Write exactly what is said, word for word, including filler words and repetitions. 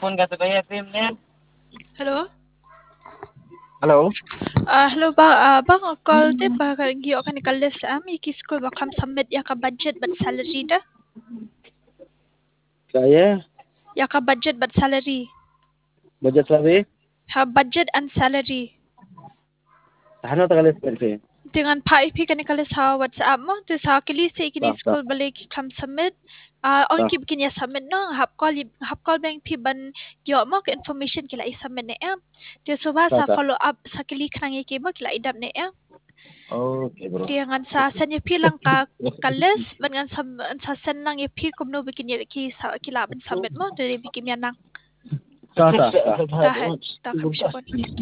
phone ka to kaya film niya. Hello? Hello? Ah, hello ba? Ah, bang call te ba giyo ka ni kalis am iki school ba kam submit ya ka budget but salary da? Kaya? Ya ka budget but salary. Budget sabi? Ha budget and salary. Ano ta kalis kasi? Dengan pa ipi ka ni kalis ha WhatsApp mo te sa kili sa ikini Tak, tak. school balik kam submit. Ah, on Tak. kib kinya submit no hap call hap call bank pi ban giyo mo ka information kila i submit ne am. Te so ba sa Tak, tak. follow up sa kili kanang iki mo kila idap ne am. Okay, bro. Dia ngan sa sa niya pilang ka kalis ban ngan sa sa sen nang ipi kumno bikin niya ki sa kilaban submit mo dili bikin niya nang Sa, sa. tahat takap siya